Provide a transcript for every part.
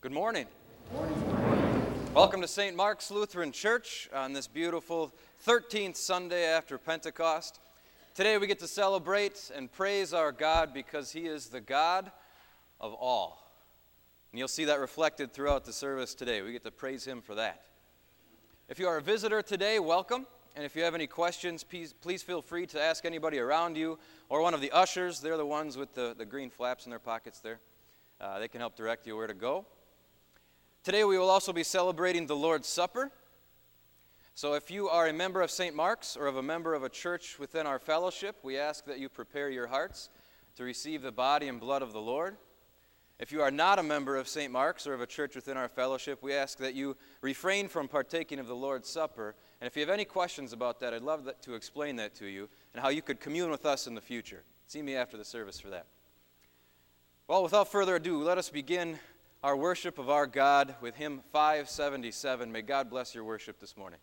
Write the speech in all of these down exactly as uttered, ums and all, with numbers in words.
Good morning. Welcome to Saint Mark's Lutheran Church on this beautiful thirteenth Sunday after Pentecost. Today we get to celebrate and praise our God because He is the God of all. And you'll see that reflected throughout the service today. We get to praise Him for that. If you are a visitor today, welcome. And if you have any questions, please, please feel free to ask anybody around you or one of the ushers. They're the ones with the, the green flaps in their pockets there. Uh, they can help direct you where to go. Today we will also be celebrating the Lord's Supper. So if you are a member of Saint Mark's or of a member of a church within our fellowship, we ask that you prepare your hearts to receive the body and blood of the Lord. If you are not a member of Saint Mark's or of a church within our fellowship, we ask that you refrain from partaking of the Lord's Supper. And if you have any questions about that, I'd love that, to explain that to you and how you could commune with us in the future. See me after the service for that. Well, without further ado, let us begin our worship of our God with hymn five seventy-seven. May God bless your worship this morning.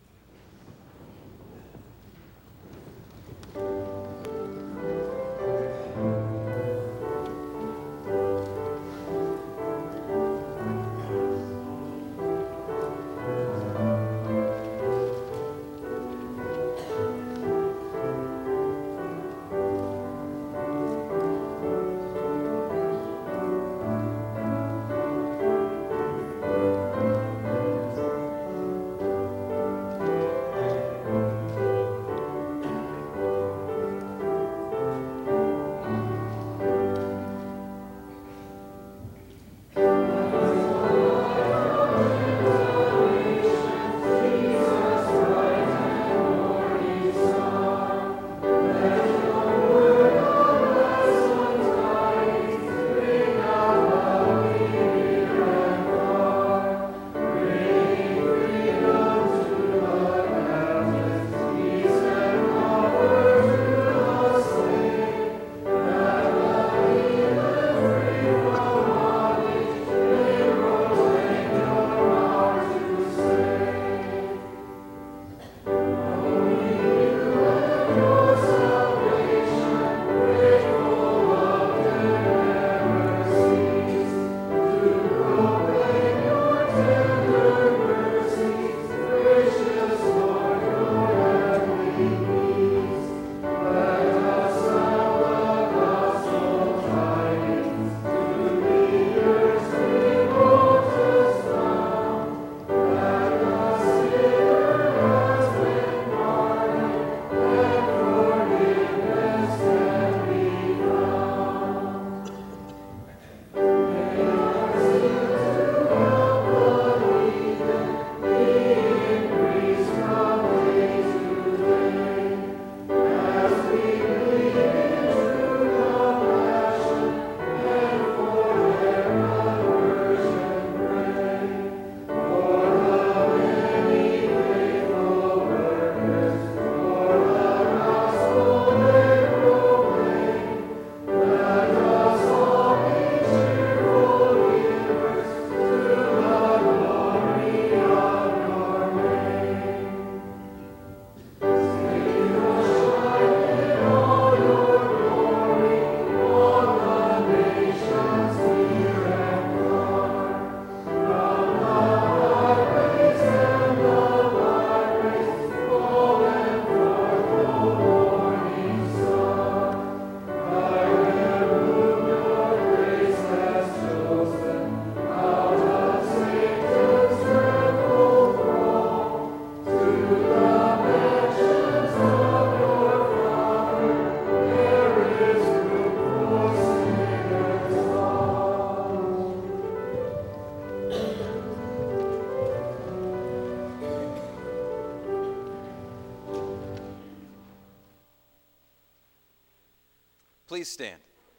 Please stand.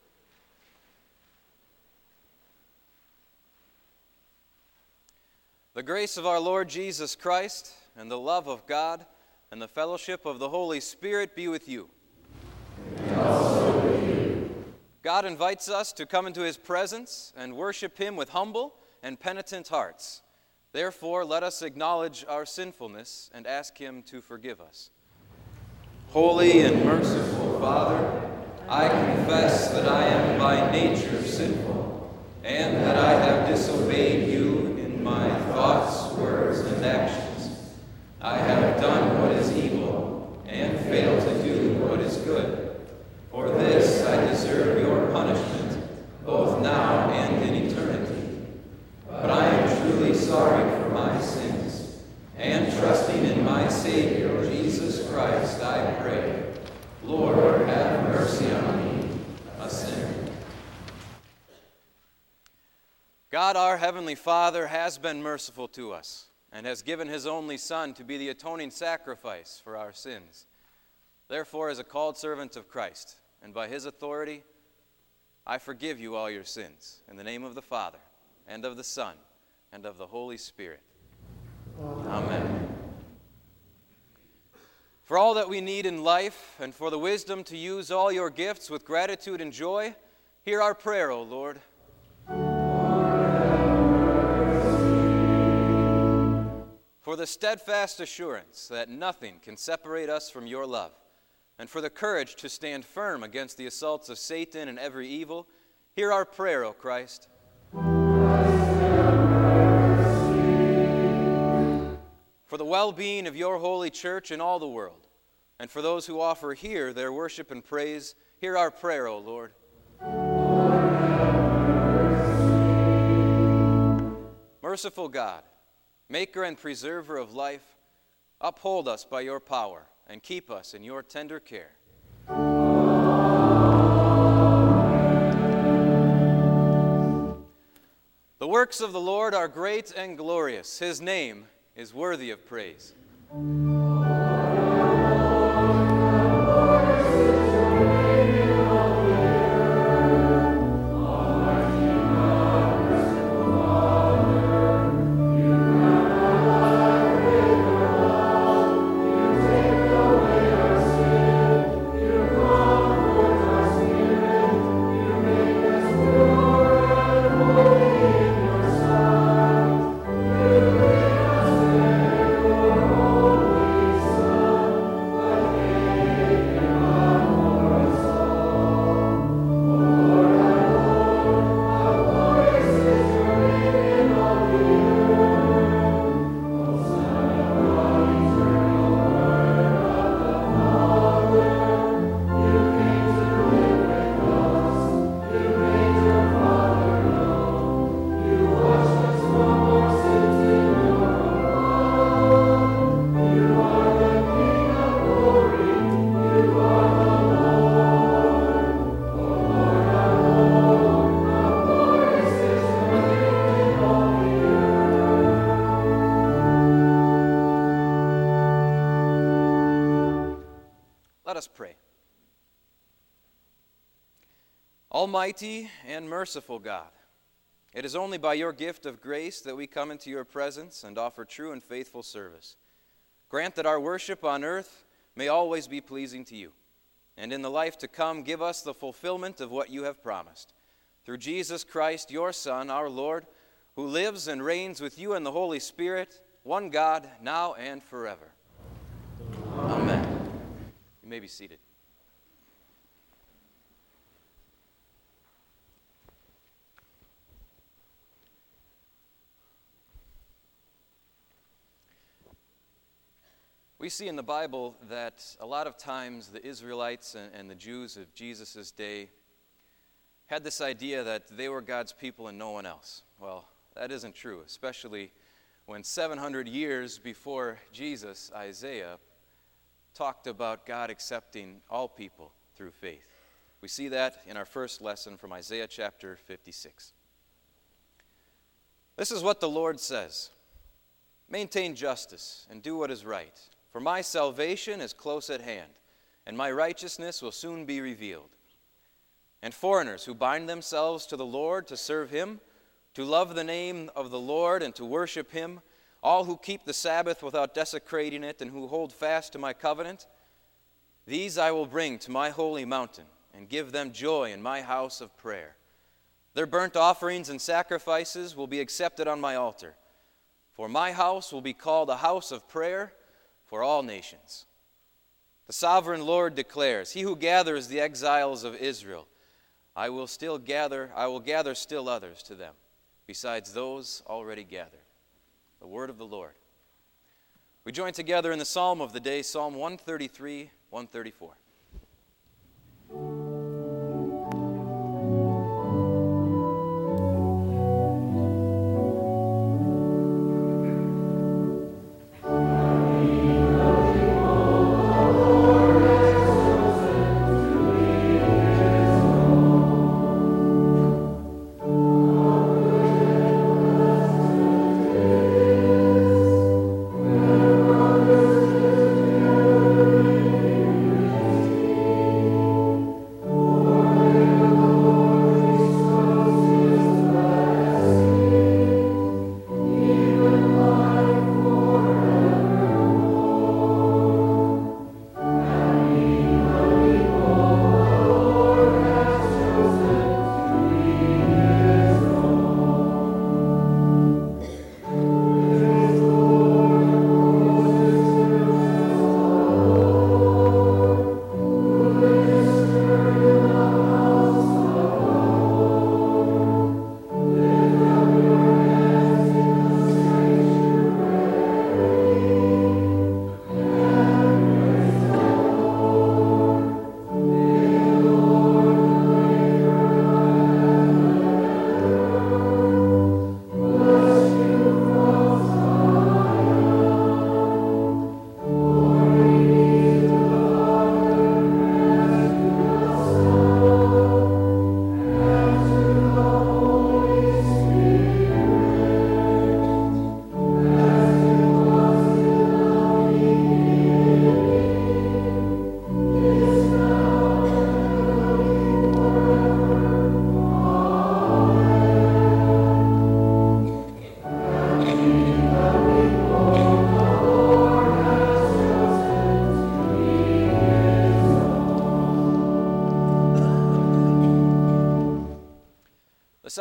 The grace of our Lord Jesus Christ and the love of God and the fellowship of the Holy Spirit be with you. And also with you. God invites us to come into His presence and worship Him with humble and penitent hearts. Therefore, let us acknowledge our sinfulness and ask Him to forgive us. Holy and merciful Father, I confess that I am by nature sinful, and that I have disobeyed God, our Heavenly Father, has been merciful to us and has given His only Son to be the atoning sacrifice for our sins. Therefore, as a called servant of Christ, and by His authority, I forgive you all your sins, in the name of the Father, and of the Son, and of the Holy Spirit. Amen. Amen. For all that we need in life, and for the wisdom to use all your gifts with gratitude and joy, hear our prayer, O Lord. For the steadfast assurance that nothing can separate us from your love, and for the courage to stand firm against the assaults of Satan and every evil, hear our prayer, O Christ. For the well-being of your holy church in all the world, and for those who offer here their worship and praise, hear our prayer, O Lord. Merciful God, Maker and preserver of life, uphold us by your power and keep us in your tender care. The works of the Lord are great and glorious. His name is worthy of praise. Let us pray. Almighty and merciful God, it is only by your gift of grace that we come into your presence and offer true and faithful service. Grant that our worship on earth may always be pleasing to you, and in the life to come give us the fulfillment of what you have promised. Through Jesus Christ, your Son, our Lord, who lives and reigns with you in the Holy Spirit, one God, now and forever. Amen. You may be seated. We see in the Bible that a lot of times the Israelites and, and the Jews of Jesus' day had this idea that they were God's people and no one else. Well, that isn't true, especially when seven hundred years before Jesus, Isaiah talked about God accepting all people through faith. We see that in our first lesson from Isaiah chapter fifty-six. This is what the Lord says: maintain justice and do what is right, for my salvation is close at hand, and my righteousness will soon be revealed. And foreigners who bind themselves to the Lord to serve him, to love the name of the Lord and to worship him, all who keep the Sabbath without desecrating it and who hold fast to my covenant, these I will bring to my holy mountain and give them joy in my house of prayer. Their burnt offerings and sacrifices will be accepted on my altar, for my house will be called a house of prayer for all nations. The sovereign Lord declares, he who gathers the exiles of Israel, I will still gather, I will gather still others to them, besides those already gathered. The word of the Lord. We join together in the psalm of the day, Psalm one thirty-three, one thirty-four. Amen.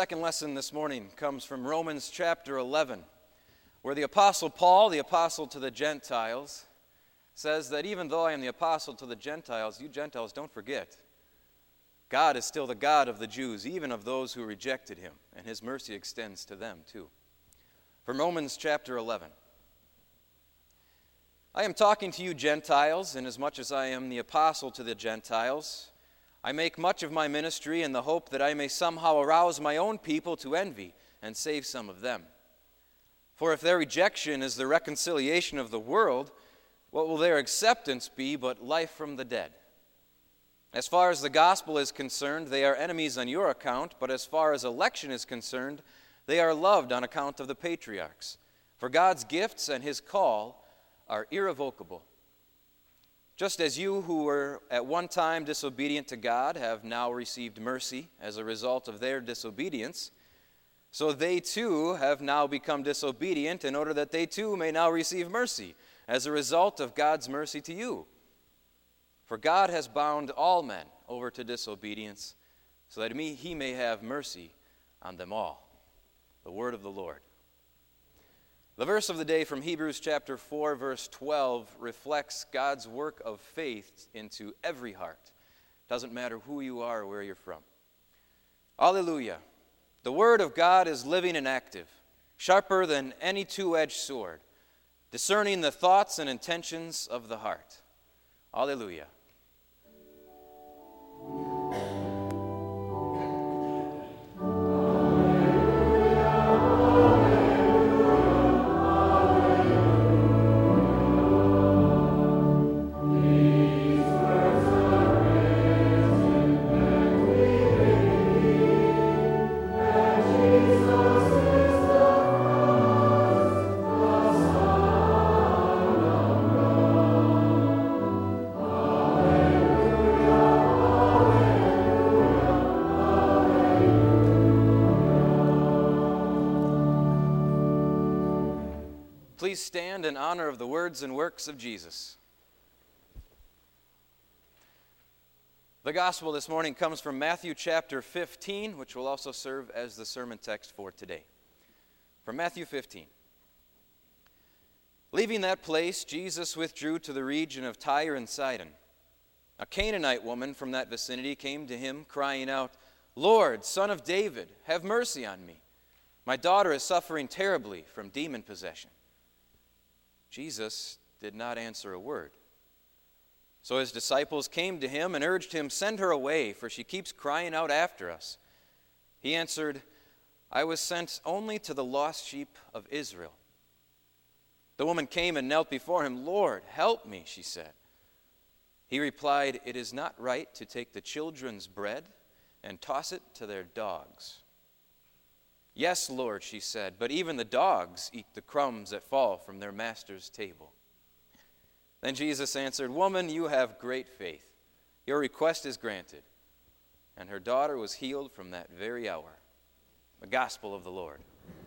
second lesson this morning comes from Romans chapter eleven, where the Apostle Paul, the apostle to the Gentiles, says that even though I am the apostle to the Gentiles, you Gentiles don't forget. God is still the God of the Jews, even of those who rejected him, and his mercy extends to them too. From Romans chapter eleven. I am talking to you Gentiles, inasmuch as I am the apostle to the Gentiles. I make much of my ministry in the hope that I may somehow arouse my own people to envy and save some of them. For if their rejection is the reconciliation of the world, what will their acceptance be but life from the dead? As far as the gospel is concerned, they are enemies on your account, but as far as election is concerned, they are loved on account of the patriarchs. For God's gifts and his call are irrevocable. Just as you who were at one time disobedient to God have now received mercy as a result of their disobedience, so they too have now become disobedient in order that they too may now receive mercy as a result of God's mercy to you. For God has bound all men over to disobedience, so that he may have mercy on them all. The word of the Lord. The verse of the day from Hebrews chapter four, verse twelve, reflects God's work of faith into every heart. Doesn't matter who you are or where you're from. Alleluia. The word of God is living and active, sharper than any two-edged sword, discerning the thoughts and intentions of the heart. Alleluia. Please stand in honor of the words and works of Jesus. The gospel this morning comes from Matthew chapter fifteen, which will also serve as the sermon text for today. From Matthew fifteen. Leaving that place, Jesus withdrew to the region of Tyre and Sidon. A Canaanite woman from that vicinity came to him, crying out, "Lord, Son of David, have mercy on me. My daughter is suffering terribly from demon possession." Jesus did not answer a word. So his disciples came to him and urged him, "Send her away, for she keeps crying out after us." He answered, "I was sent only to the lost sheep of Israel." The woman came and knelt before him. "Lord, help me," she said. He replied, "It is not right to take the children's bread and toss it to their dogs." "Yes, Lord," she said, "but even the dogs eat the crumbs that fall from their master's table." Then Jesus answered, "Woman, you have great faith. Your request is granted." And her daughter was healed from that very hour. The gospel of the Lord.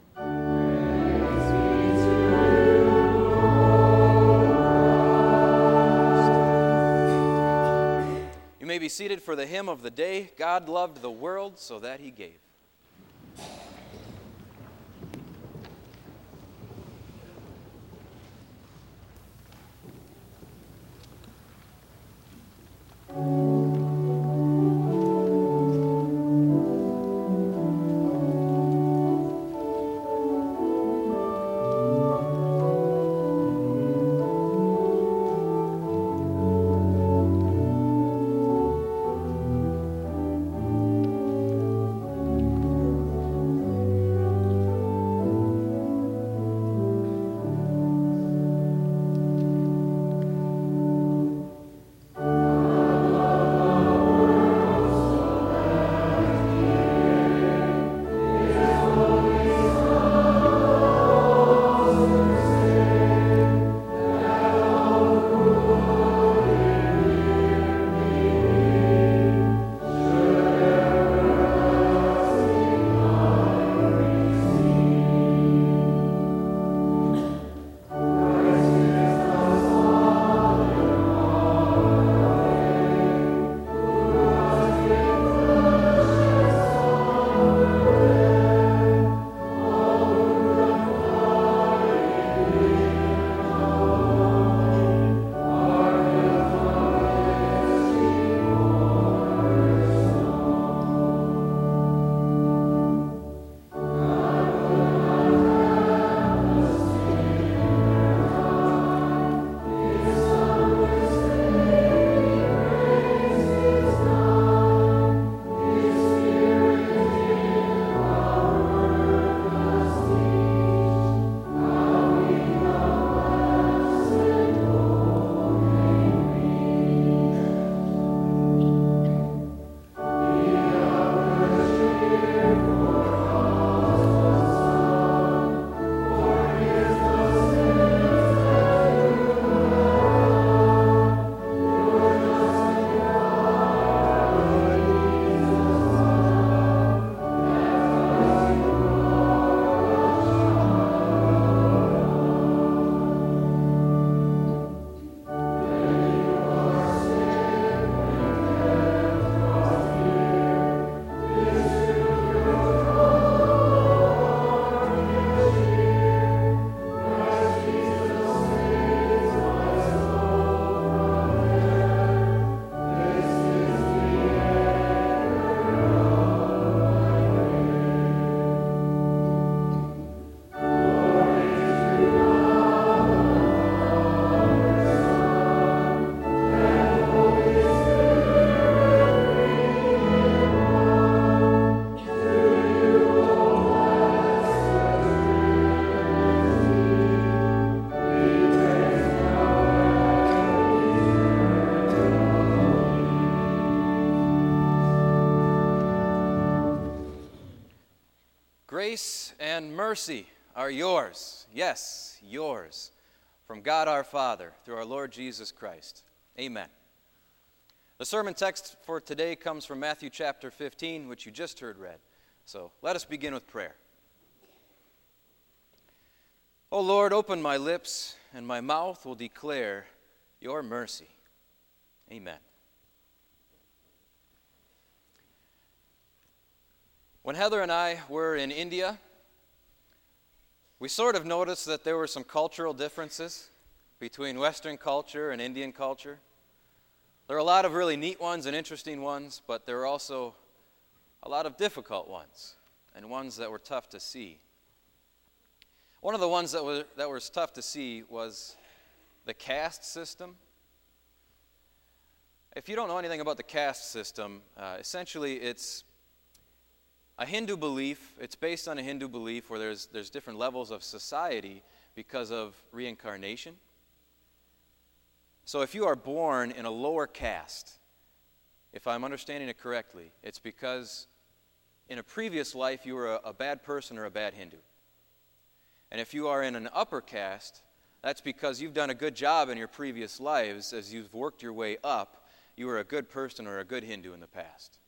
You may be seated for the hymn of the day, "God Loved the World So That He Gave." and mercy are yours. Yes, yours. From God our Father, through our Lord Jesus Christ. Amen. The sermon text for today comes from Matthew chapter fifteen, which you just heard read. So let us begin with prayer. O Lord, open my lips, and my mouth will declare your mercy. Amen. When Heather and I were in India, we sort of noticed that there were some cultural differences between Western culture and Indian culture. There are a lot of really neat ones and interesting ones, but there are also a lot of difficult ones and ones that were tough to see. One of the ones that was, that was tough to see was the caste system. If you don't know anything about the caste system, uh, essentially it's a Hindu belief. It's based on a Hindu belief where there's, there's different levels of society because of reincarnation. So if you are born in a lower caste, if I'm understanding it correctly, it's because in a previous life you were a, a bad person or a bad Hindu. And if you are in an upper caste, that's because you've done a good job in your previous lives. As you've worked your way up, you were a good person or a good Hindu in the past.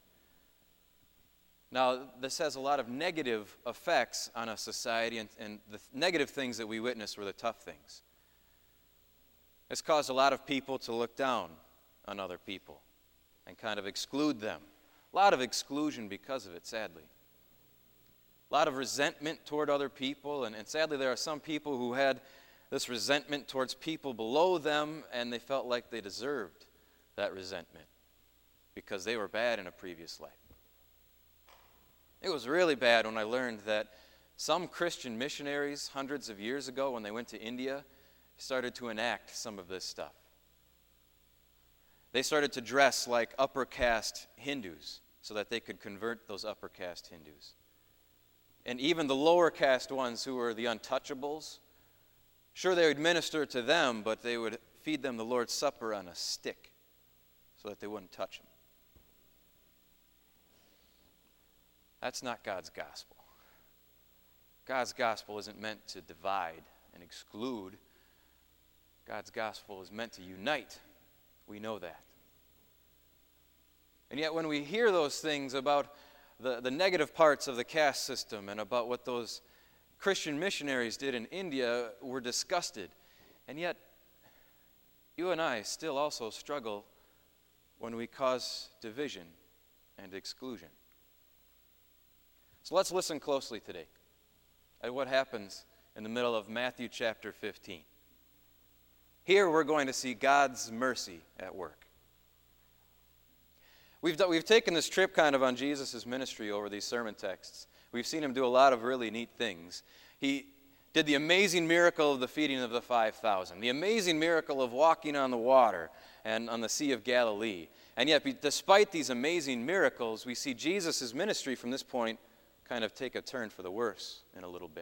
Now, this has a lot of negative effects on a society, and, and the negative things that we witnessed were the tough things. It's caused a lot of people to look down on other people and kind of exclude them. A lot of exclusion because of it, sadly. A lot of resentment toward other people, and, and sadly there are some people who had this resentment towards people below them, and they felt like they deserved that resentment because they were bad in a previous life. It was really bad when I learned that some Christian missionaries hundreds of years ago, when they went to India, started to enact some of this stuff. They started to dress like upper caste Hindus so that they could convert those upper caste Hindus. And even the lower caste ones who were the untouchables, sure, they would minister to them, but they would feed them the Lord's Supper on a stick so that they wouldn't touch them. That's not God's gospel. God's gospel isn't meant to divide and exclude. God's gospel is meant to unite. We know that. And yet when we hear those things about the, the negative parts of the caste system and about what those Christian missionaries did in India, we're disgusted. And yet, you and I still also struggle when we cause division and exclusion. So let's listen closely today at what happens in the middle of Matthew chapter fifteen. Here we're going to see God's mercy at work. We've, done, we've taken this trip kind of on Jesus' ministry over these sermon texts. We've seen him do a lot of really neat things. He did the amazing miracle of the feeding of the five thousand, the amazing miracle of walking on the water and on the Sea of Galilee. And yet, despite these amazing miracles, we see Jesus' ministry from this point kind of take a turn for the worse in a little bit.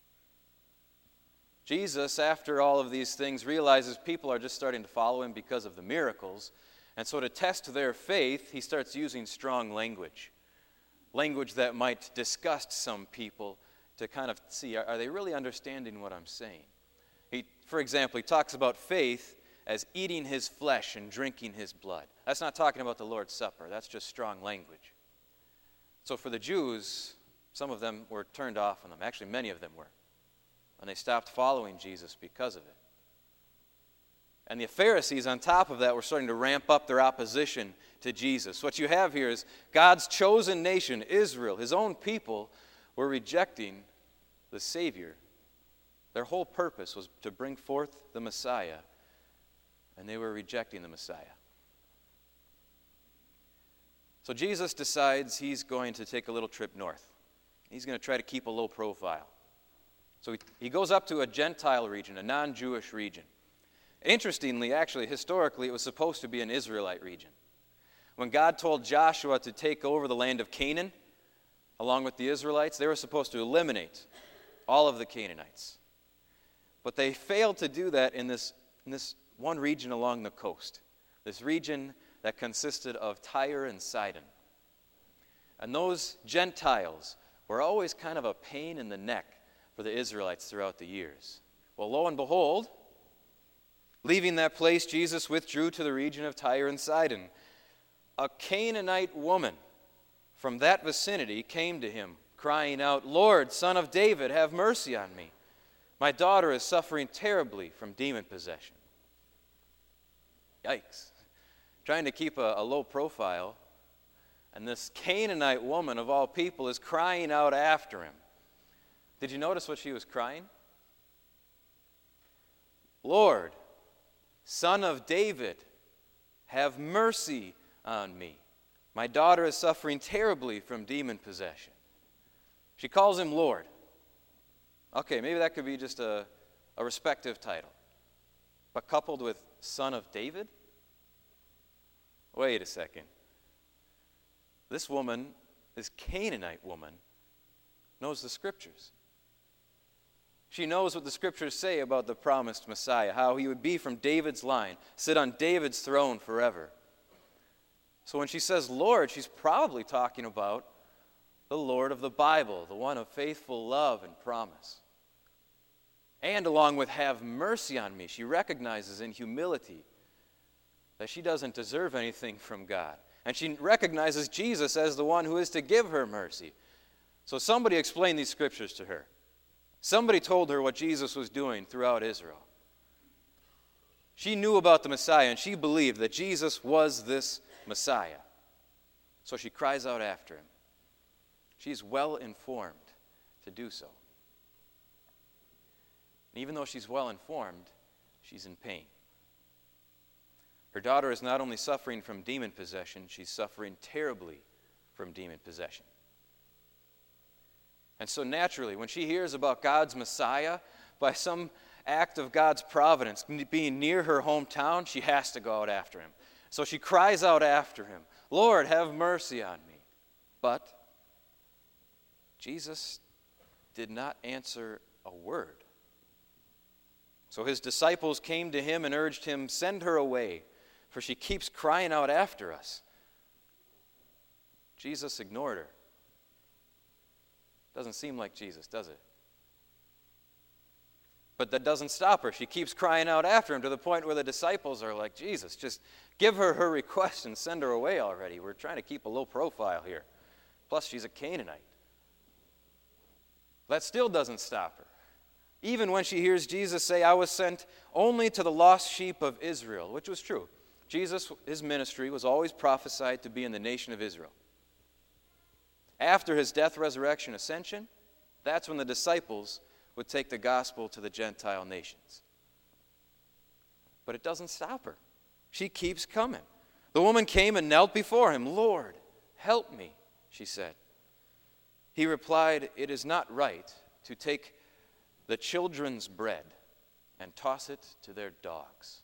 Jesus, after all of these things, realizes people are just starting to follow him because of the miracles. And so to test their faith, he starts using strong language. Language that might disgust some people to kind of see, are, are they really understanding what I'm saying? He, for example, he talks about faith as eating his flesh and drinking his blood. That's not talking about the Lord's Supper. That's just strong language. So for the Jews, some of them were turned off on them. Actually, many of them were. And they stopped following Jesus because of it. And the Pharisees, on top of that, were starting to ramp up their opposition to Jesus. What you have here is God's chosen nation, Israel, his own people, were rejecting the Savior. Their whole purpose was to bring forth the Messiah, and they were rejecting the Messiah. So Jesus decides he's going to take a little trip north. He's going to try to keep a low profile. So he, he goes up to a Gentile region, a non-Jewish region. Interestingly, actually, historically, it was supposed to be an Israelite region. When God told Joshua to take over the land of Canaan, along with the Israelites, they were supposed to eliminate all of the Canaanites. But they failed to do that in this, in this one region along the coast, this region that consisted of Tyre and Sidon. And those Gentiles were always kind of a pain in the neck for the Israelites throughout the years. Well, lo and behold, leaving that place, Jesus withdrew to the region of Tyre and Sidon. A Canaanite woman from that vicinity came to him, crying out, "Lord, Son of David, have mercy on me. My daughter is suffering terribly from demon possession." Yikes. Trying to keep a, a low profile, and this Canaanite woman of all people is crying out after him. Did you notice what she was crying? "Lord, Son of David, have mercy on me. My daughter is suffering terribly from demon possession." She calls him Lord. Okay, maybe that could be just a, a respective title. But coupled with Son of David? Wait a second. This woman, this Canaanite woman, knows the Scriptures. She knows what the Scriptures say about the promised Messiah, how he would be from David's line, sit on David's throne forever. So when she says Lord, she's probably talking about the Lord of the Bible, the one of faithful love and promise. And along with have mercy on me, she recognizes in humility that she doesn't deserve anything from God. And she recognizes Jesus as the one who is to give her mercy. So somebody explained these scriptures to her. Somebody told her what Jesus was doing throughout Israel. She knew about the Messiah, and she believed that Jesus was this Messiah. So she cries out after him. She's well informed to do so. And even though she's well informed, she's in pain. Her daughter is not only suffering from demon possession, she's suffering terribly from demon possession. And so naturally, when she hears about God's Messiah, by some act of God's providence, being near her hometown, she has to go out after him. So she cries out after him, "Lord, have mercy on me." But Jesus did not answer a word. So his disciples came to him and urged him, "Send her away, for she keeps crying out after us." Jesus ignored her. Doesn't seem like Jesus, does it? But that doesn't stop her. She keeps crying out after him to the point where the disciples are like, "Jesus, just give her her request and send her away already. We're trying to keep a low profile here. Plus, she's a Canaanite." That still doesn't stop her. Even when she hears Jesus say, "I was sent only to the lost sheep of Israel," which was true. Jesus, his ministry was always prophesied to be in the nation of Israel. After his death, resurrection, ascension, that's when the disciples would take the gospel to the Gentile nations. But it doesn't stop her. She keeps coming. The woman came and knelt before him. "Lord, help me," she said. He replied, "It is not right to take the children's bread and toss it to their dogs."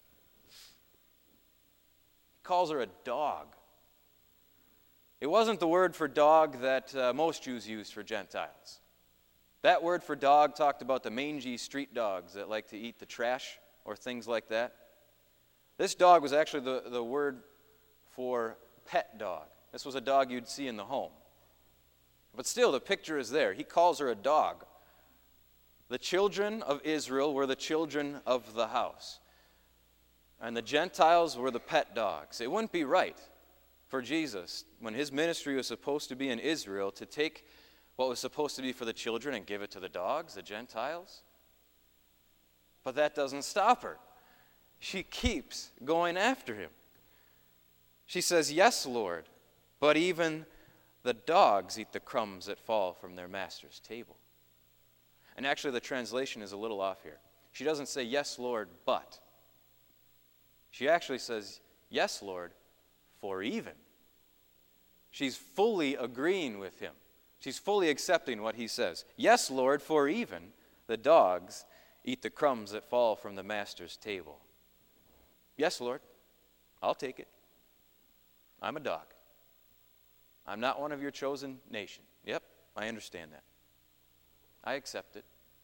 He calls her a dog. It wasn't the word for dog that uh, most Jews used for Gentiles. That word for dog talked about the mangy street dogs that like to eat the trash or things like that. This dog was actually the, the word for pet dog. This was a dog you'd see in the home. But still, the picture is there. He calls her a dog. The children of Israel were the children of the house. And the Gentiles were the pet dogs. It wouldn't be right for Jesus, when his ministry was supposed to be in Israel, to take what was supposed to be for the children and give it to the dogs, the Gentiles. But that doesn't stop her. She keeps going after him. She says, "Yes, Lord, but even the dogs eat the crumbs that fall from their master's table." And actually the translation is a little off here. She doesn't say, "Yes, Lord, but." She actually says, "Yes, Lord, for even." She's fully agreeing with him. She's fully accepting what he says. "Yes, Lord, for even the dogs eat the crumbs that fall from the master's table." Yes, Lord, I'll take it. I'm a dog. I'm not one of your chosen nation. Yep, I understand that. I accept it.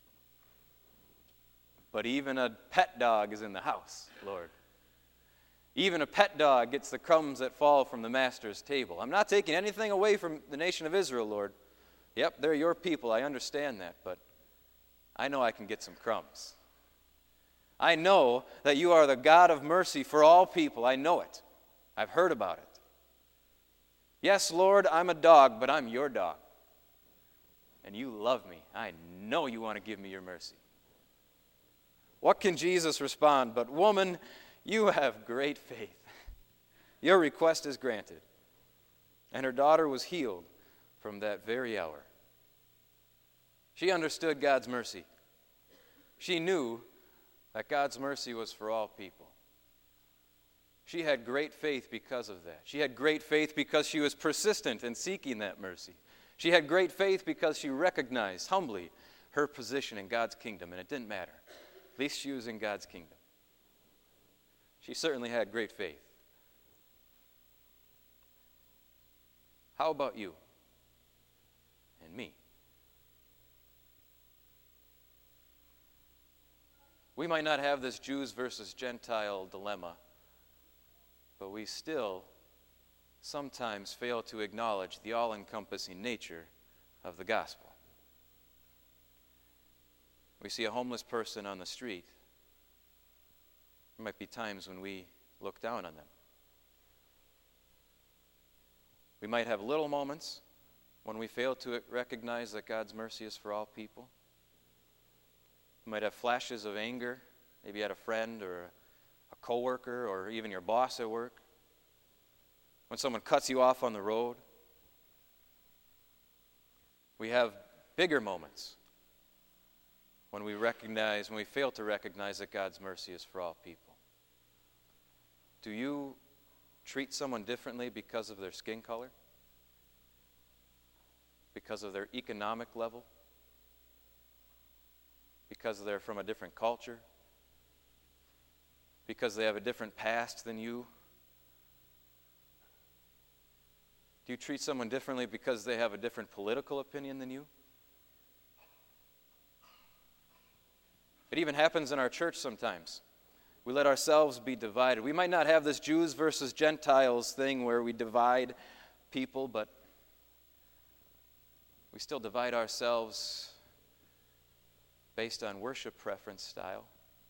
But even a pet dog is in the house, Lord. Even a pet dog gets the crumbs that fall from the master's table. I'm not taking anything away from the nation of Israel, Lord, Yep, they're your people, I understand that, but I know I can get some crumbs. I know that you are the God of mercy for all people. I know it. I've heard about it. Yes, Lord, I'm a dog, but I'm your dog. And you love me. I know you want to give me your mercy. What can Jesus respond? But woman, you have great faith. Your request is granted. And her daughter was healed from that very hour. She understood God's mercy. She knew that God's mercy was for all people. She had great faith because of that. She had great faith because she was persistent in seeking that mercy. She had great faith because she recognized humbly her position in God's kingdom, and it didn't matter. At least she was in God's kingdom. She certainly had great faith. How about you and me? We might not have this Jews versus Gentile dilemma, but we still sometimes fail to acknowledge the all-encompassing nature of the gospel. We see a homeless person on the street. There might be times when we look down on them. We might have little moments when we fail to recognize that God's mercy is for all people. You might have flashes of anger, maybe at a friend or a coworker or even your boss at work. When someone cuts you off on the road. We have bigger moments when we recognize, when we fail to recognize that God's mercy is for all people. Do you treat someone differently because of their skin color? Because of their economic level? Because they're from a different culture? Because they have a different past than you? Do you treat someone differently because they have a different political opinion than you? It even happens in our church sometimes. We let ourselves be divided. We might not have this Jews versus Gentiles thing where we divide people, but we still divide ourselves based on worship preference style.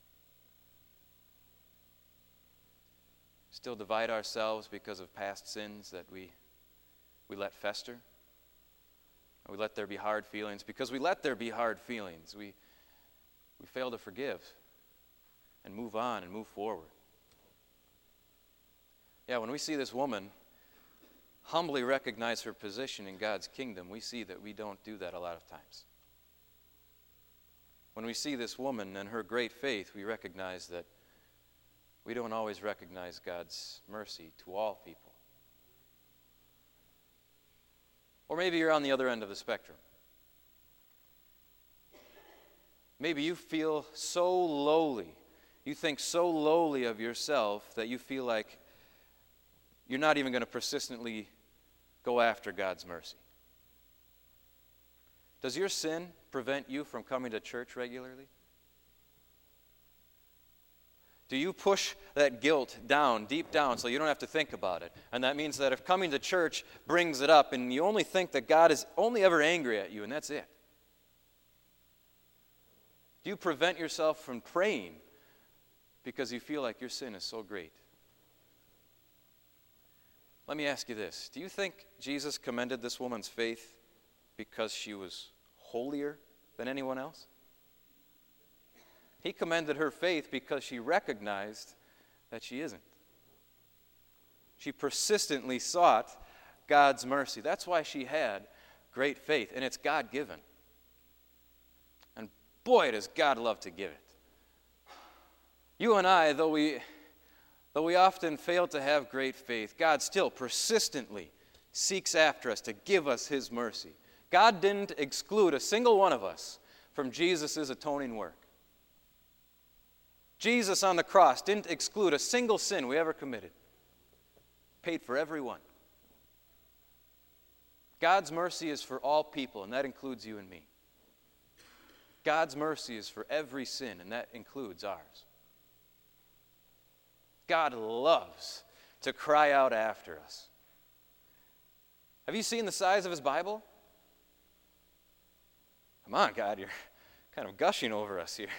Still divide ourselves because of past sins that we, we let fester. We let there be hard feelings. Because we let there be hard feelings, we, we fail to forgive and move on and move forward. Yeah, when we see this woman humbly recognize her position in God's kingdom, we see that we don't do that a lot of times. When we see this woman and her great faith, we recognize that we don't always recognize God's mercy to all people. Or maybe you're on the other end of the spectrum. Maybe you feel so lowly, you think so lowly of yourself that you feel like you're not even going to persistently go after God's mercy. Does your sin prevent you from coming to church regularly? Do you push that guilt down, deep down, so you don't have to think about it? And that means that if coming to church brings it up and you only think that God is only ever angry at you and that's it. Do you prevent yourself from praying because you feel like your sin is so great? Let me ask you this. Do you think Jesus commended this woman's faith because she was holier than anyone else? He commended her faith because she recognized that she isn't. She persistently sought God's mercy. That's why she had great faith, and it's God-given. And boy, does God love to give it. You and I, though we, though we often fail to have great faith, God still persistently seeks after us to give us His mercy. God didn't exclude a single one of us from Jesus' atoning work. Jesus on the cross didn't exclude a single sin we ever committed. Paid for every one. God's mercy is for all people, and that includes you and me. God's mercy is for every sin, and that includes ours. God loves to cry out after us. Have you seen the size of His Bible? Come on, God, you're kind of gushing over us here.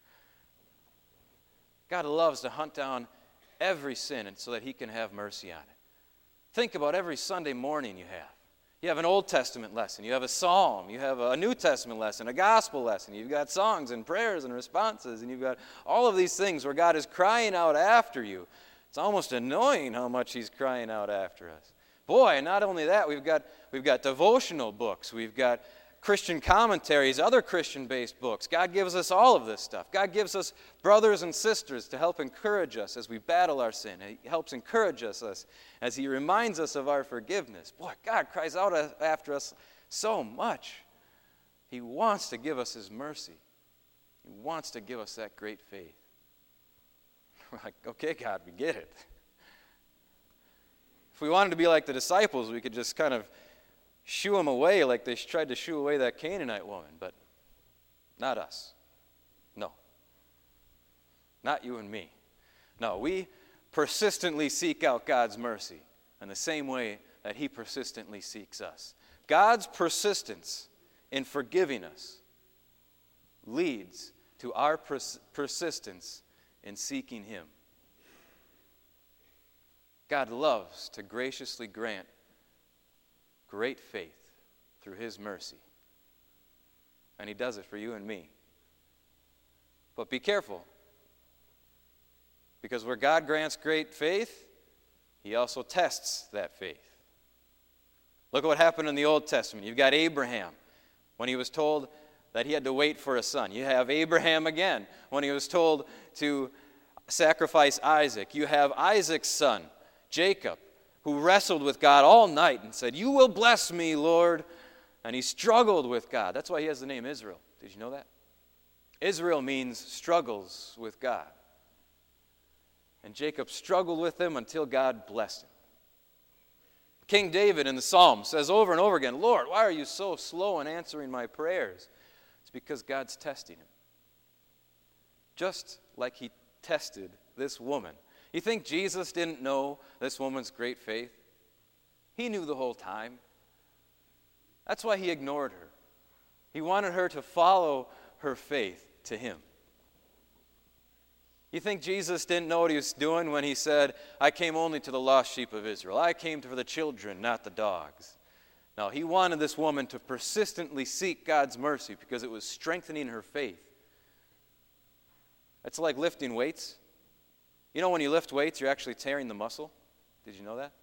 God loves to hunt down every sin and so that he can have mercy on it. Think about every Sunday morning you have. You have an Old Testament lesson, you have a psalm, you have a New Testament lesson, a gospel lesson, you've got songs and prayers and responses, and you've got all of these things where God is crying out after you. It's almost annoying how much he's crying out after us. Boy, and not only that, we've got, we've got devotional books, we've got Christian commentaries, other Christian-based books. God gives us all of this stuff. God gives us brothers and sisters to help encourage us as we battle our sin. He helps encourage us as he reminds us of our forgiveness. Boy, God cries out after us so much. He wants to give us his mercy. He wants to give us that great faith. We're like, okay, God, we get it. If we wanted to be like the disciples, we could just kind of shoo him away like they tried to shoo away that Canaanite woman, but not us. No. Not you and me. No, we persistently seek out God's mercy in the same way that he persistently seeks us. God's persistence in forgiving us leads to our pers- persistence in seeking him. God loves to graciously grant great faith through his mercy. And he does it for you and me. But be careful, because where God grants great faith, he also tests that faith. Look at what happened in the Old Testament. You've got Abraham when he was told that he had to wait for a son. You have Abraham again when he was told to sacrifice Isaac. You have Isaac's son, Jacob, who wrestled with God all night and said, "You will bless me, Lord." And he struggled with God. That's why he has the name Israel. Did you know that? Israel means struggles with God. And Jacob struggled with him until God blessed him. King David in the Psalms says over and over again, "Lord, why are you so slow in answering my prayers?" It's because God's testing him. Just like he tested this woman. You think Jesus didn't know this woman's great faith? He knew the whole time. That's why he ignored her. He wanted her to follow her faith to him. You think Jesus didn't know what he was doing when he said, "I came only to the lost sheep of Israel. I came for the children, not the dogs." No, he wanted this woman to persistently seek God's mercy because it was strengthening her faith. It's like lifting weights. You know, when you lift weights, you're actually tearing the muscle. Did you know that?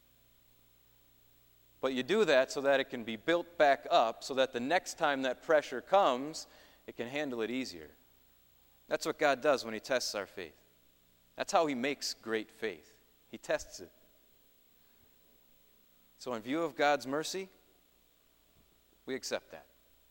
But you do that so that it can be built back up so that the next time that pressure comes, it can handle it easier. That's what God does when he tests our faith. That's how he makes great faith. He tests it. So in view of God's mercy, we accept that.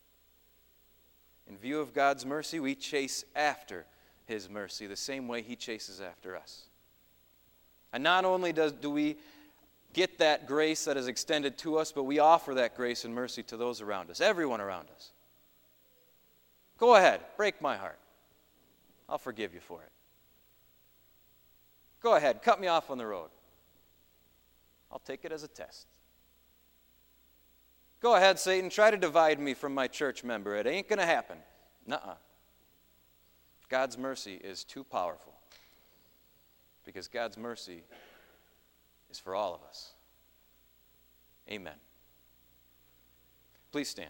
In view of God's mercy, we chase after his mercy the same way he chases after us. And not only does, do we get that grace that is extended to us, but we offer that grace and mercy to those around us, everyone around us. Go ahead, break my heart. I'll forgive you for it. Go ahead, cut me off on the road. I'll take it as a test. Go ahead, Satan, try to divide me from my church member. It ain't going to happen. Nuh-uh. God's mercy is too powerful because God's mercy is for all of us. Amen. Please stand.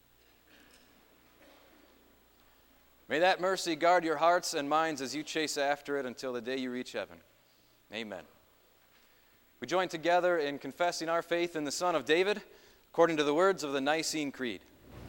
May that mercy guard your hearts and minds as you chase after it until the day you reach heaven. Amen. We join together in confessing our faith in the Son of David according to the words of the Nicene Creed.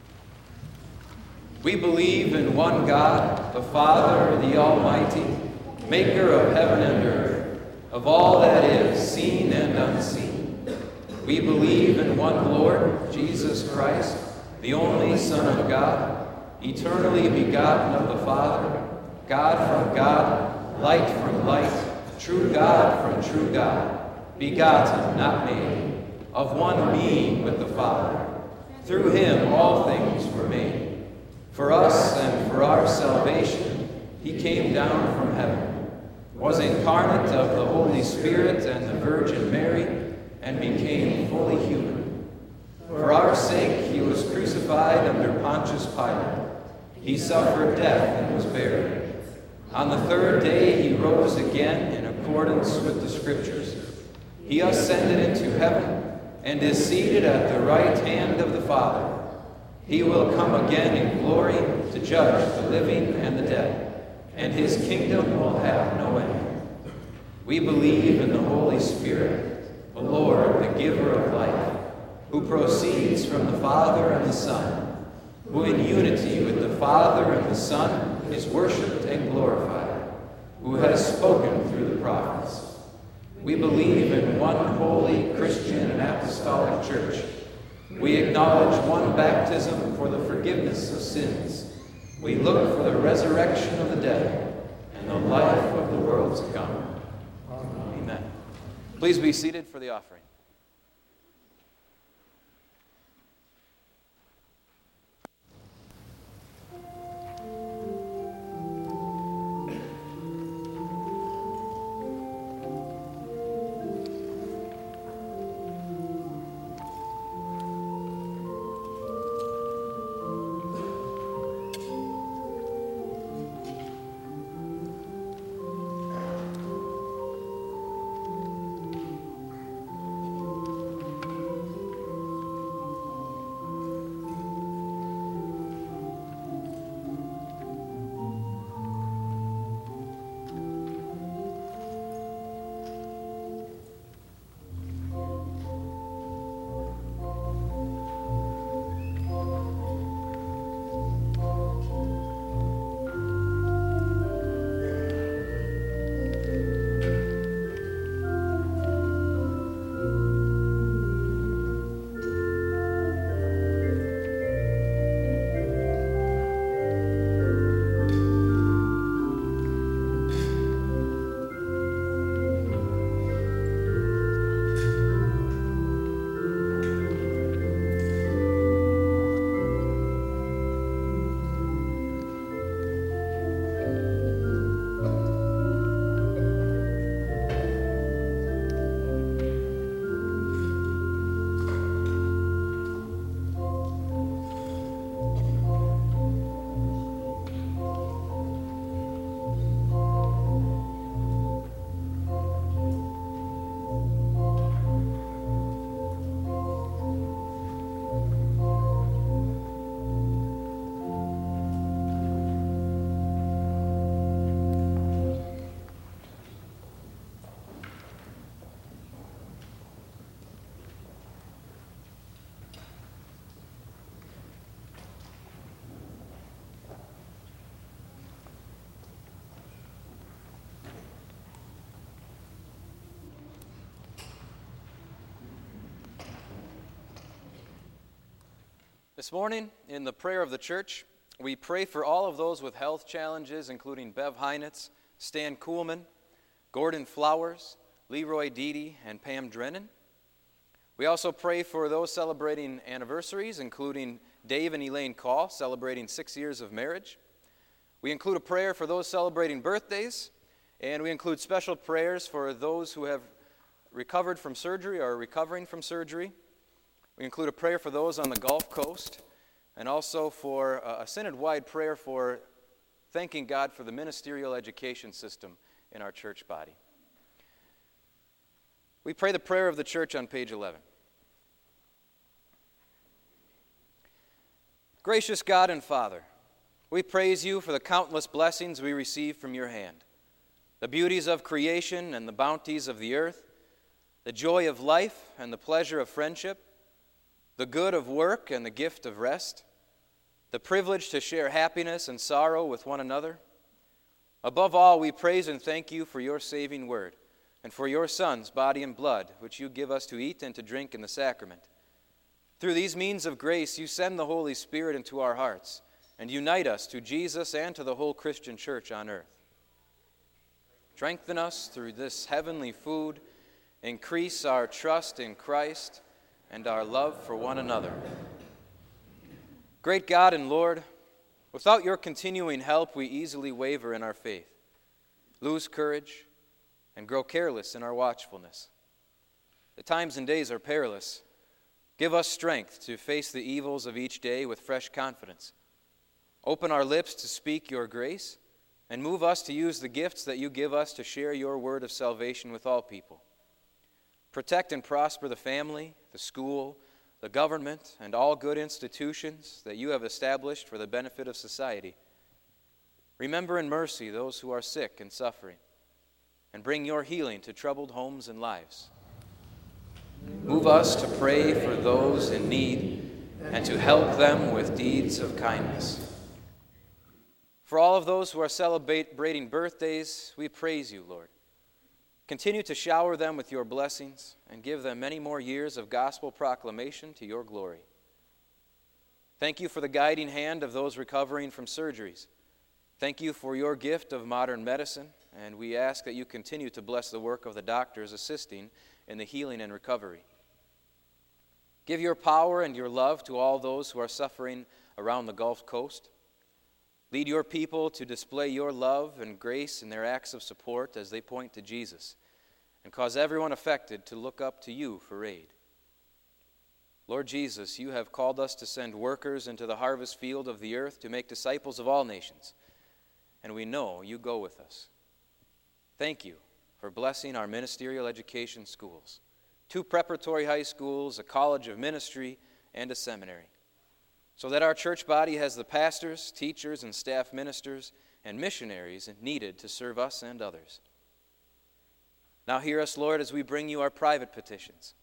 We believe in one God, the Father, the Almighty, maker of heaven and earth, of all that is seen and unseen. We believe in one Lord, Jesus Christ, the only Son of God, eternally begotten of the Father, God from God, light from light, true God from true God, begotten, not made, of one being with the Father. Through him all things were made. For us and for our salvation, he came down from heaven, was incarnate of the Holy Spirit and the Virgin Mary, and became fully human. For our sake he was crucified under Pontius Pilate. He suffered death and was buried. On the third day he rose again in accordance with the Scriptures. He ascended into heaven and is seated at the right hand of the Father. He will come again in glory to judge the living and the dead, and his kingdom will have no end. We believe in the Holy Spirit, the Lord, the giver of life, who proceeds from the Father and the Son, who in unity with the Father and the Son is worshipped and glorified, who has spoken through the prophets. We believe in one holy Christian and apostolic church. We acknowledge one baptism for the forgiveness of sins. We look for the resurrection of the dead and the life of the world to come. Amen. Please be seated for the offering. This morning, in the prayer of the church, we pray for all of those with health challenges, including Bev Heinitz, Stan Kuhlman, Gordon Flowers, Leroy Deedy, and Pam Drennan. We also pray for those celebrating anniversaries, including Dave and Elaine Call, celebrating six years of marriage. We include a prayer for those celebrating birthdays, and we include special prayers for those who have recovered from surgery or are recovering from surgery. We include a prayer for those on the Gulf Coast, and also for a synod-wide prayer for thanking God for the ministerial education system in our church body. We pray the prayer of the church on page eleven. Gracious God and Father, we praise you for the countless blessings we receive from your hand, the beauties of creation and the bounties of the earth, the joy of life and the pleasure of friendship, the good of work and the gift of rest, the privilege to share happiness and sorrow with one another. Above all, we praise and thank you for your saving word and for your Son's body and blood, which you give us to eat and to drink in the sacrament. Through these means of grace, you send the Holy Spirit into our hearts and unite us to Jesus and to the whole Christian church on earth. Strengthen us through this heavenly food, increase our trust in Christ and our love for one another. Great God and Lord, without your continuing help, we easily waver in our faith, lose courage, and grow careless in our watchfulness. The times and days are perilous, Give us strength to face the evils of each day with fresh confidence. Open our lips to speak your grace, and move us to use the gifts that you give us to share your word of salvation with all people. Protect and prosper the family, the school, the government, and all good institutions that you have established for the benefit of society. Remember in mercy those who are sick and suffering, and bring your healing to troubled homes and lives. Move us to pray for those in need and to help them with deeds of kindness. For all of those who are celebrating birthdays, we praise you, Lord. Continue to shower them with your blessings and give them many more years of gospel proclamation to your glory. Thank you for the guiding hand of those recovering from surgeries. Thank you for your gift of modern medicine, and we ask that you continue to bless the work of the doctors assisting in the healing and recovery. Give your power and your love to all those who are suffering around the Gulf Coast. Lead your people to display your love and grace in their acts of support as they point to Jesus, and cause everyone affected to look up to you for aid. Lord Jesus, you have called us to send workers into the harvest field of the earth to make disciples of all nations, and we know you go with us. Thank you for blessing our ministerial education schools, two preparatory high schools, a college of ministry, and a seminary, so that our church body has the pastors, teachers, and staff ministers and missionaries needed to serve us and others. Now hear us, Lord, as we bring you our private petitions.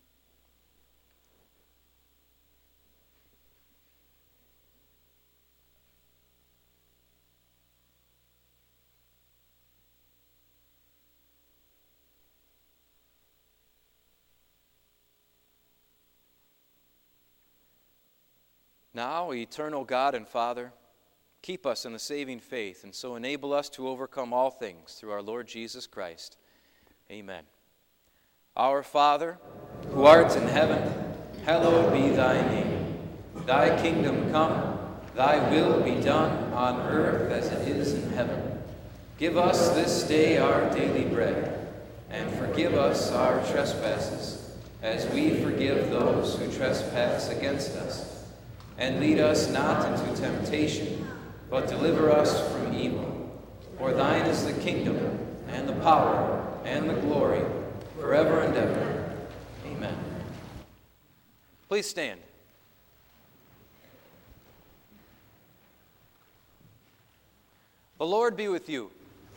Now, eternal God and Father, keep us in the saving faith, and so enable us to overcome all things through our Lord Jesus Christ. Amen. Our Father, who art in heaven, hallowed be thy name. Thy kingdom come, thy will be done on earth as it is in heaven. Give us this day our daily bread, and forgive us our trespasses, as we forgive those who trespass against us. And lead us not into temptation, but deliver us from evil. For thine is the kingdom, and the power, and the glory, forever and ever. Amen. Please stand. The Lord be with you.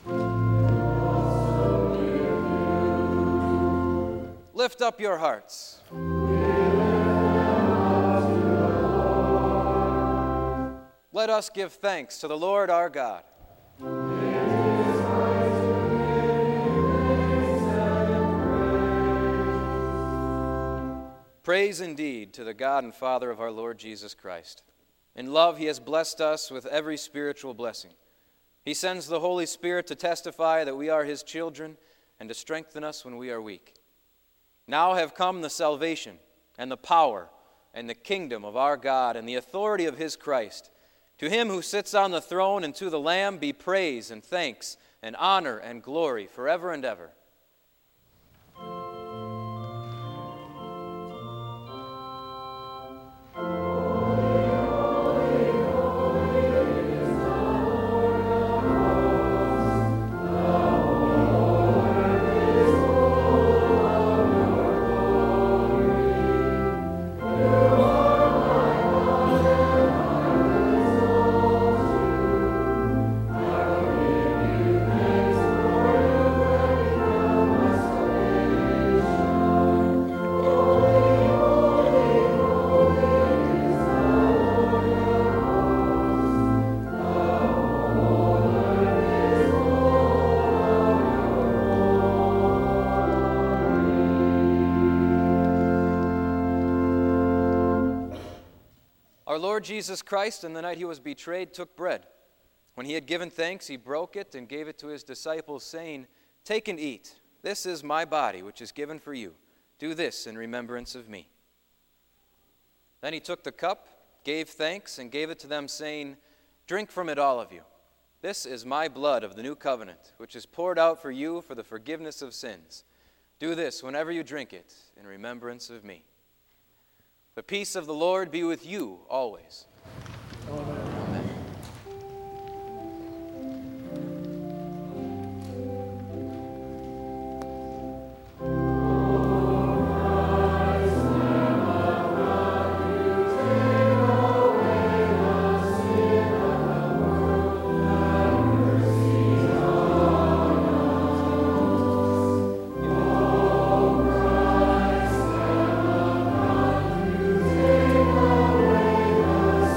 Lift up your hearts. Let us give thanks to the Lord our God. Praise indeed to the God and Father of our Lord Jesus Christ. In love he has blessed us with every spiritual blessing. He sends the Holy Spirit to testify that we are his children and to strengthen us when we are weak. Now have come the salvation and the power and the kingdom of our God and the authority of his Christ. To him who sits on the throne and to the Lamb be praise and thanks and honor and glory forever and ever. Our Lord Jesus Christ, on the night he was betrayed, took bread. When he had given thanks, he broke it and gave it to his disciples, saying, "Take and eat. This is my body, which is given for you. Do this in remembrance of me." Then he took the cup, gave thanks, and gave it to them, saying, "Drink from it, all of you. This is my blood of the new covenant, which is poured out for you for the forgiveness of sins. Do this whenever you drink it in remembrance of me." The peace of the Lord be with you always. Amen. Take away the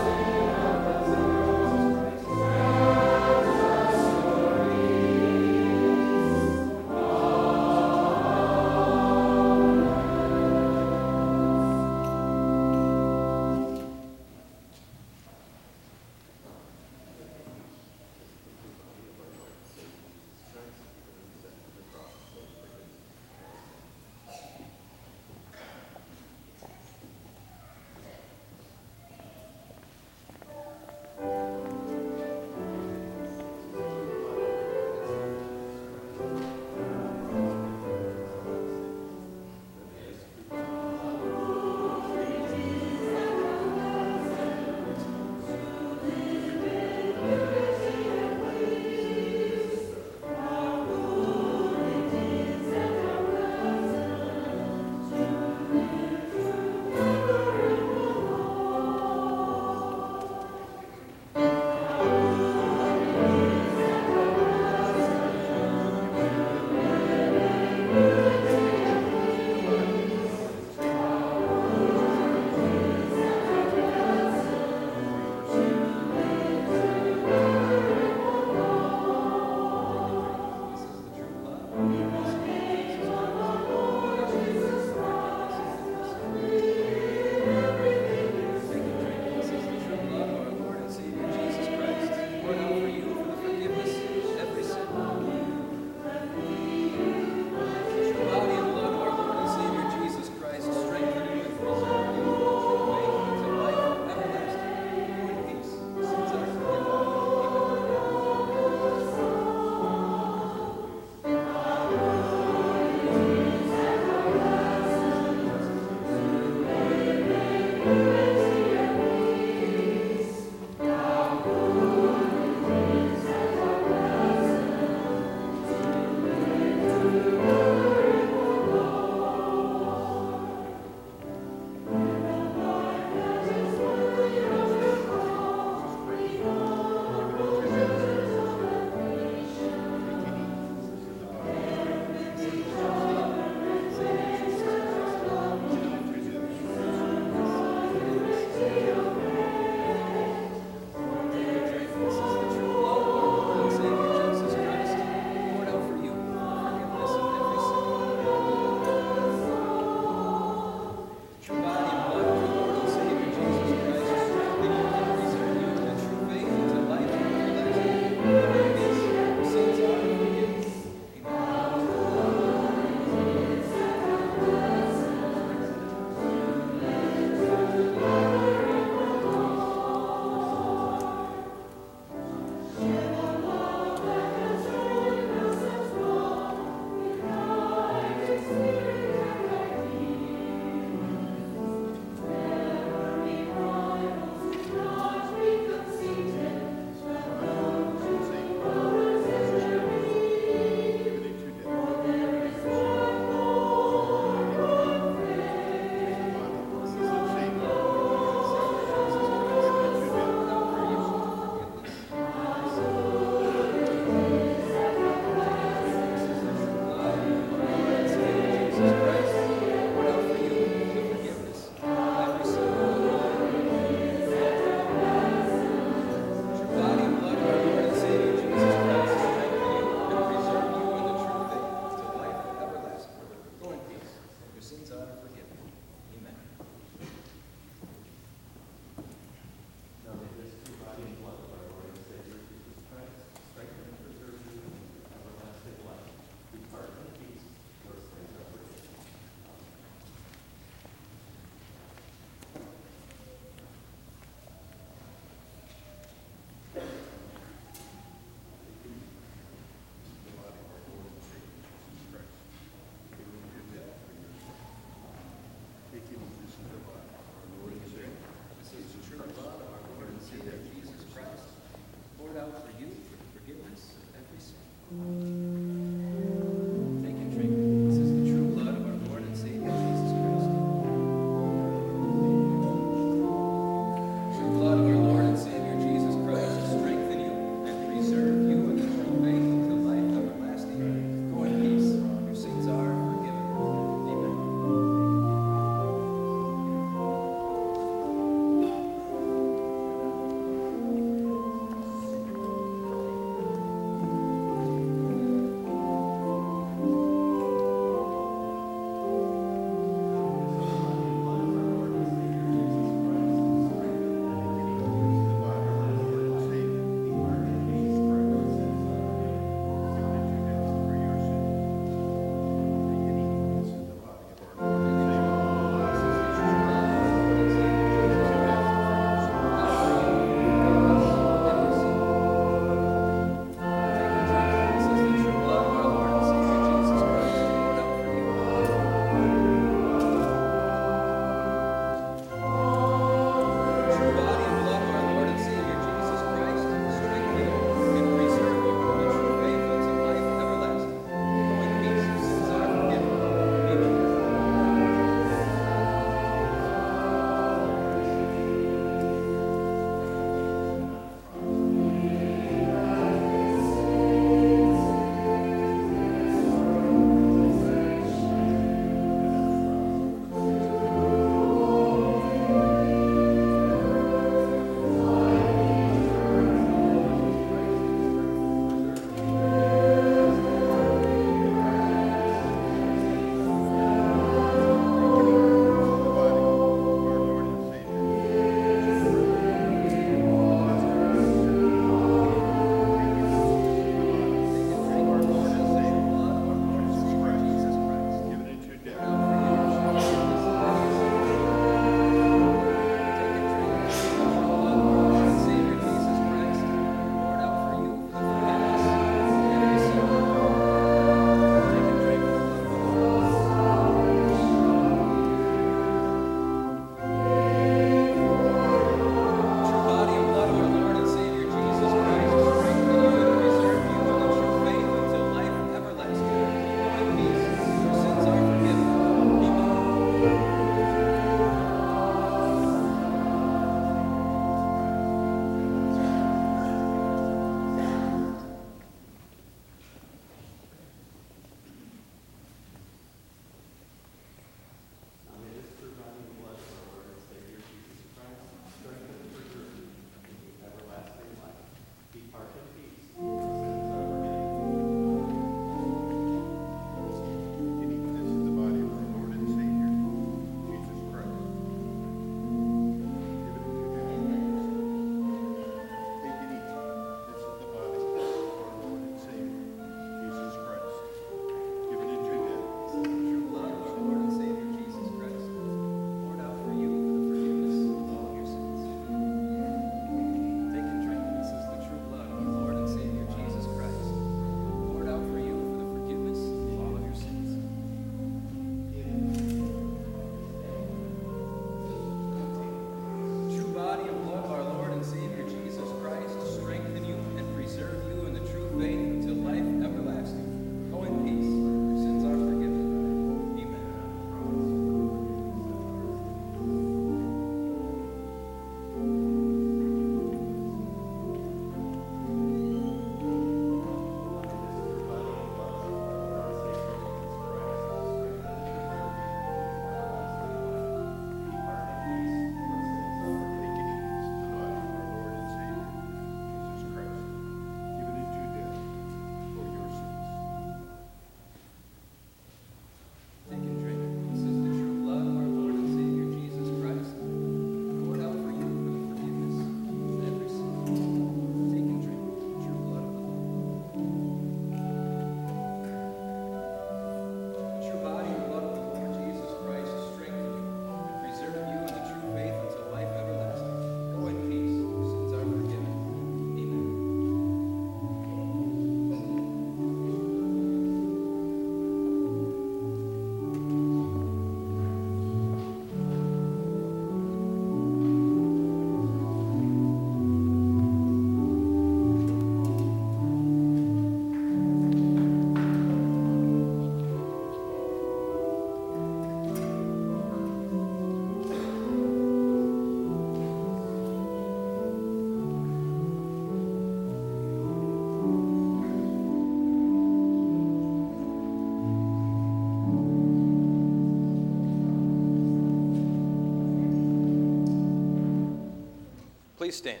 Please stand.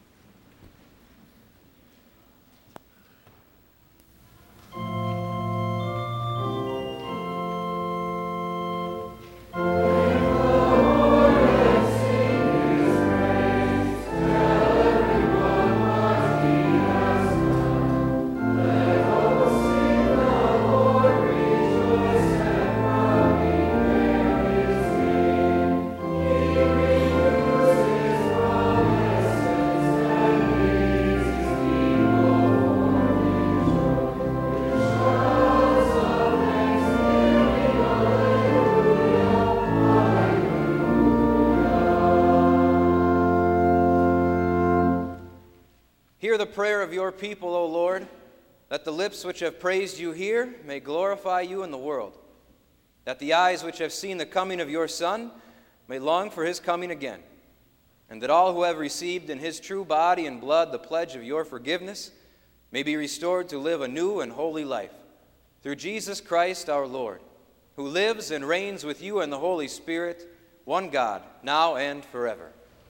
Hear the prayer of your people, O Lord, that the lips which have praised you here may glorify you in the world, that the eyes which have seen the coming of your Son may long for his coming again, and that all who have received in his true body and blood the pledge of your forgiveness may be restored to live a new and holy life. Through Jesus Christ our Lord, who lives and reigns with you and the Holy Spirit, one God, now and forever.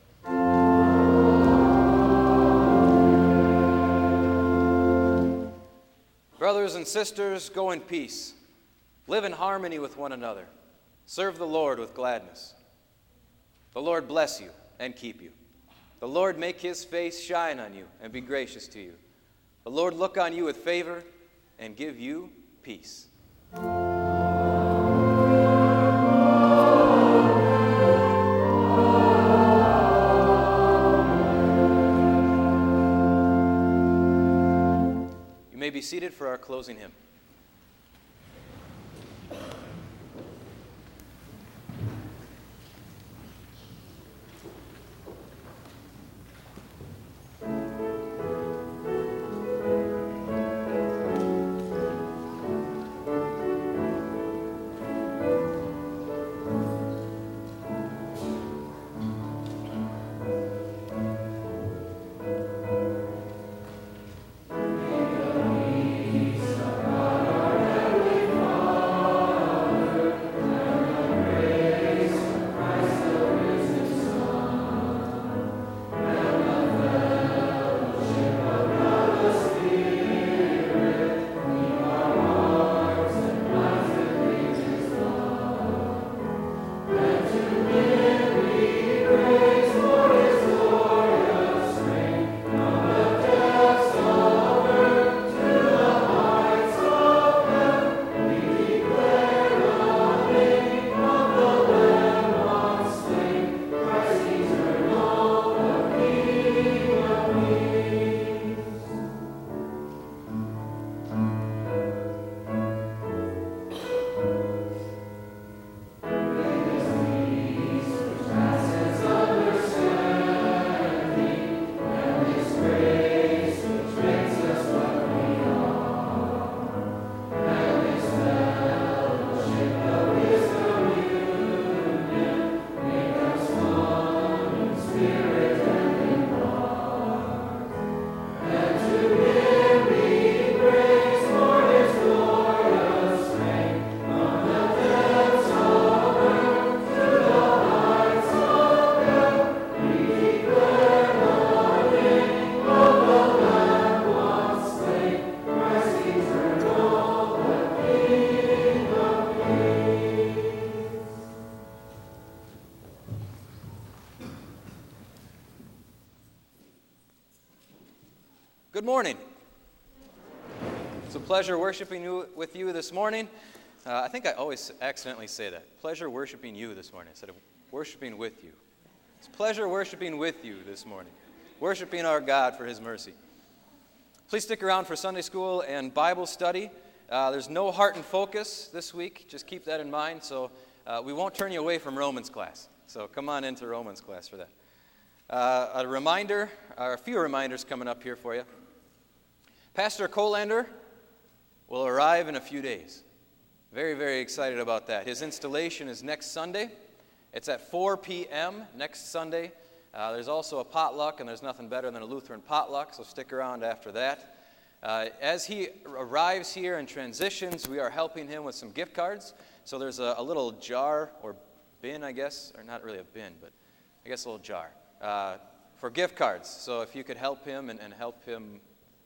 Brothers and sisters, go in peace. Live in harmony with one another. Serve the Lord with gladness. The Lord bless you and keep you. The Lord make his face shine on you and be gracious to you. The Lord look on you with favor and give you peace. You may be seated for our closing hymn. Good morning. It's a pleasure worshiping you, with you this morning. Uh, I think I always accidentally say that. Pleasure worshiping you this morning instead of worshiping with you. It's a pleasure worshiping with you this morning. Worshiping our God for his mercy. Please stick around for Sunday school and Bible study. Uh, there's no heart and focus this week. Just keep that in mind. So uh, we won't turn you away from Romans class. So come on into Romans class for that. Uh, a reminder, or a few reminders coming up here for you. Pastor Colander will arrive in a few days. Very, very excited about that. His installation is next Sunday. It's at four p.m. next Sunday. Uh, there's also a potluck, and there's nothing better than a Lutheran potluck, so stick around after that. Uh, as he arrives here and transitions, we are helping him with some gift cards. So there's a, a little jar or bin, I guess, or not really a bin, but I guess a little jar. Uh, for gift cards. So if you could help him and, and help him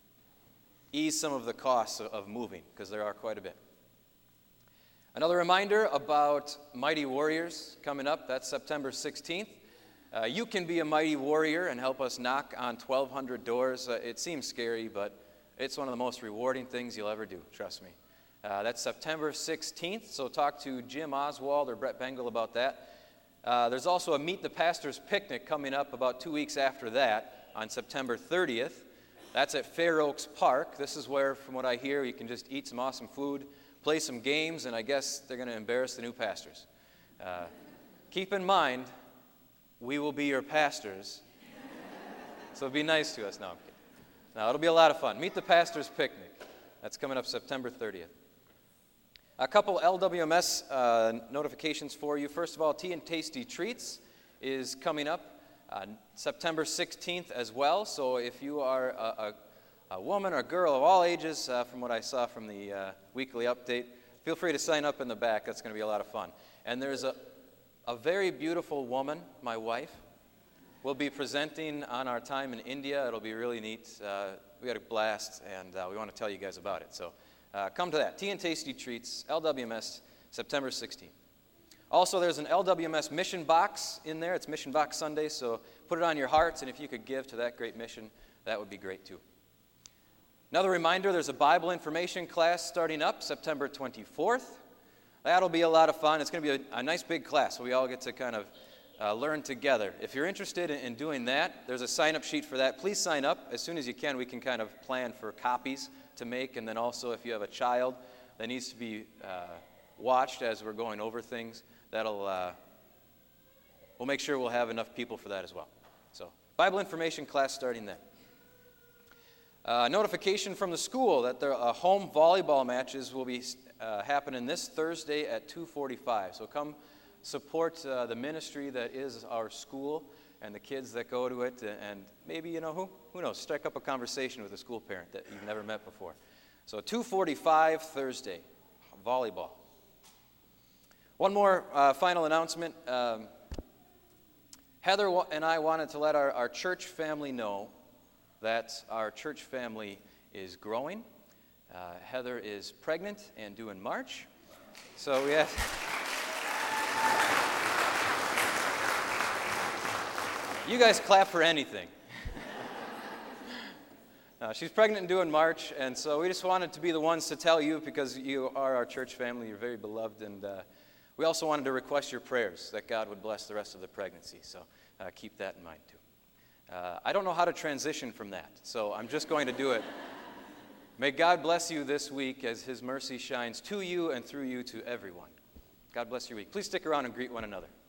ease some of the costs of, of moving, because there are quite a bit. Another reminder about Mighty Warriors coming up. That's September sixteenth. Uh, you can be a mighty warrior and help us knock on twelve hundred doors. Uh, it seems scary, but it's one of the most rewarding things you'll ever do, trust me. Uh, that's September sixteenth, so talk to Jim Oswald or Brett Bengal about that. Uh, there's also a Meet the Pastors picnic coming up about two weeks after that on September thirtieth. That's at Fair Oaks Park. This is where, from what I hear, you can just eat some awesome food, play some games, and I guess they're going to embarrass the new pastors. Uh, keep in mind, we will be your pastors, so be nice to us. No, I'm kidding. No, it'll be a lot of fun. Meet the Pastors Picnic. That's coming up September thirtieth. A couple L W M S uh, notifications for you. First of all, Tea and Tasty Treats is coming up uh, September sixteenth as well. So if you are a, a, a woman or girl of all ages, uh, from what I saw from the uh, weekly update, feel free to sign up in the back. That's going to be a lot of fun. And there's a, a very beautiful woman, my wife, will be presenting on our time in India. It'll be really neat. Uh, we had a blast, and uh, we want to tell you guys about it. So uh, come to that. Tea and Tasty Treats, L W M S, September sixteenth. Also, there's an L W M S mission box in there. It's Mission Box Sunday, so put it on your hearts, and if you could give to that great mission, that would be great too. Another reminder, there's a Bible information class starting up September twenty-fourth. That'll be a lot of fun. It's going to be a, a nice big class, so we all get to kind of uh, learn together. If you're interested in, in doing that, there's a sign-up sheet for that. Please sign up as soon as you can. We can kind of plan for copies to make, and then also if you have a child that needs to be uh, watched as we're going over things, that'll uh, we'll make sure we'll have enough people for that as well. So, Bible information class starting then. Uh, notification from the school that their uh, home volleyball matches will be uh, happening this Thursday at two forty-five. So come support uh, the ministry that is our school and the kids that go to it, and maybe, you know, who who knows, strike up a conversation with a school parent that you've never met before. So two forty-five Thursday, volleyball. One more uh, final announcement. Um, Heather and I wanted to let our, our church family know that our church family is growing. Uh, Heather is pregnant and due in March. So we have... You guys clap for anything. uh, she's pregnant and due in March, and so we just wanted to be the ones to tell you, because you are our church family. You're very beloved, and uh, we also wanted to request your prayers that God would bless the rest of the pregnancy. So uh, keep that in mind, too. Uh, I don't know how to transition from that, so I'm just going to do it. May God bless you this week as His mercy shines to you and through you to everyone. God bless your week. Please stick around and greet one another.